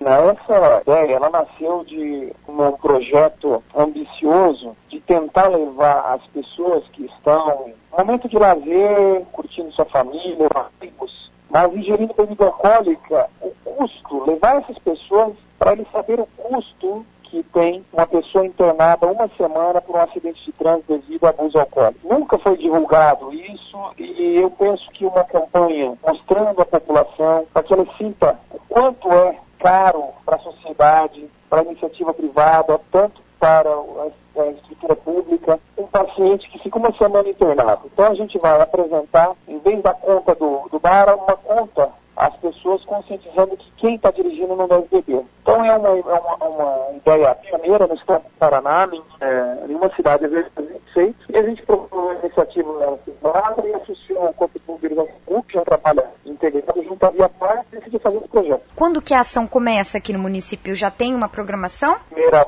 Essa ideia, ela nasceu de um projeto ambicioso de tentar levar as pessoas que estão em momento de lazer, curtindo sua família, amigos, mas ingerindo bebida alcoólica, o custo, levar essas pessoas para eles saberem o custo que tem uma pessoa internada uma semana por um acidente de trânsito devido a abuso alcoólico. Nunca foi divulgado isso e eu penso que uma campanha mostrando à população para que ela sinta o quanto é caro para a sociedade, para a iniciativa privada, tanto para a estrutura pública, um paciente que fica uma semana internado. Então a gente vai apresentar, em vez da conta do bar, uma conta às pessoas conscientizando que quem está dirigindo não deve beber. Então é uma ideia pioneira no estado do Paraná, em uma cidade feita, e a gente propôs uma iniciativa privada e associou o Corpo Público que já trabalha integrado junto à Via Par e decidiu fazer esse projeto. Quando que a ação começa aqui no município? Já tem uma programação? Primeira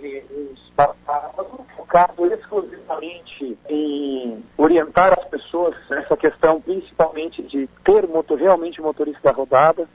focado exclusivamente em orientar as pessoas nessa questão, principalmente de ter realmente motorista da rodada,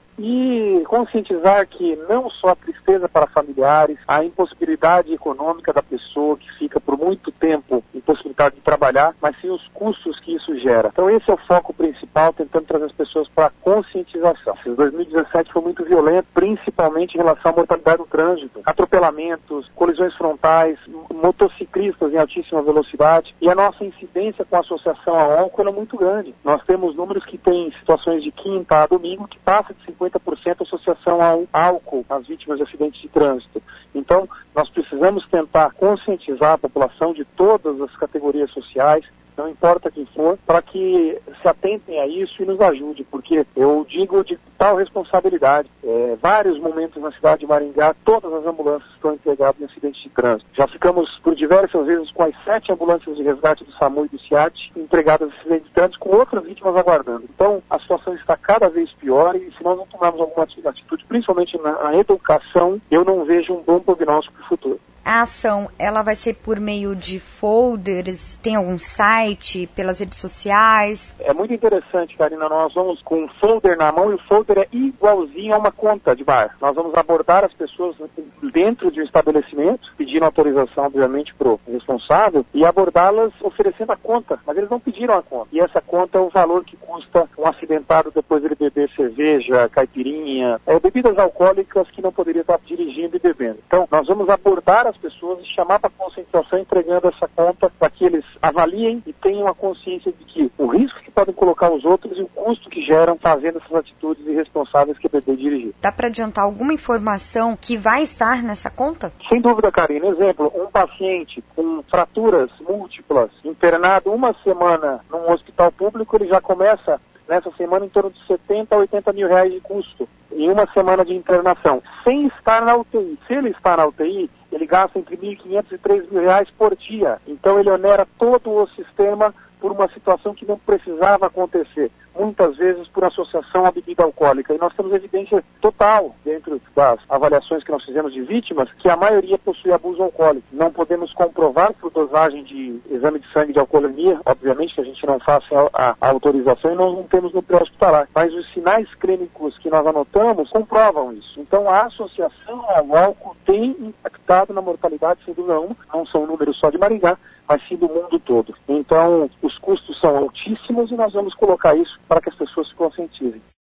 e conscientizar que não só a tristeza para familiares, a impossibilidade econômica da pessoa que fica por muito tempo impossibilitada de trabalhar, mas sim os custos que isso gera. Então esse é o foco principal, tentando trazer as pessoas para a conscientização. 2017 foi muito violento, principalmente em relação à mortalidade do trânsito, atropelamentos, colisões frontais, motociclistas em altíssima velocidade, e a nossa incidência com a associação ao álcool é muito grande. Nós temos números que têm situações de quinta a domingo que passa de 50% associação ao álcool nas vítimas de acidentes de trânsito. Então, nós precisamos tentar conscientizar a população de todas as categorias sociais, não importa quem for, para que se atentem a isso e nos ajude, porque eu digo de tal responsabilidade. Vários momentos na cidade de Maringá, todas as ambulâncias estão entregadas em acidentes de trânsito. Já ficamos por diversas vezes com as 7 ambulâncias de resgate do SAMU e do SIAT entregadas em acidentes de trânsito com outras vítimas aguardando. Então, a situação está cada vez pior e se nós não tomarmos alguma atitude, principalmente na educação, eu não vejo um bom prognóstico para o futuro. A ação, ela vai ser por meio de folders, tem algum site, pelas redes sociais? É muito interessante, Karina, nós vamos com um folder na mão e o folder é igualzinho a uma conta de bar. Nós vamos abordar as pessoas dentro de um estabelecimento, pedindo autorização, obviamente, para o responsável, e abordá-las oferecendo a conta, mas eles não pediram a conta. E essa conta é o valor que custa um acidentado depois de beber cerveja, caipirinha, bebidas alcoólicas que não poderia estar dirigindo e bebendo. Então, nós vamos abordar as pessoas e chamar para conscientização entregando essa conta para que eles avaliem e tenham a consciência de que o risco que podem colocar os outros e o custo que geram fazendo essas atitudes irresponsáveis que é beber e dirigir. Dá para adiantar alguma informação que vai estar nessa conta? Sem dúvida, Karina. Exemplo, um paciente com fraturas múltiplas, internado uma semana num hospital público, ele já começa nessa semana em torno de 70 a 80 mil reais de custo em uma semana de internação, sem estar na UTI. Se ele está na UTI, ele gasta entre 1.500 e 3.000 reais por dia. Então ele onera todo o sistema por uma situação que não precisava acontecer, muitas vezes por associação à bebida alcoólica. E nós temos evidência total, dentro das avaliações que nós fizemos de vítimas, que a maioria possui abuso alcoólico. Não podemos comprovar por dosagem de exame de sangue de alcoolemia, obviamente que a gente não faça a autorização e nós não temos no pré-hospitalar. Mas os sinais clínicos que nós anotamos comprovam isso. Então a associação ao álcool tem impactado na mortalidade, sem dúvida nenhuma. Não são números só de Maringá, mas sim do mundo todo. Então, os custos são altíssimos e nós vamos colocar isso para que as pessoas se conscientizem.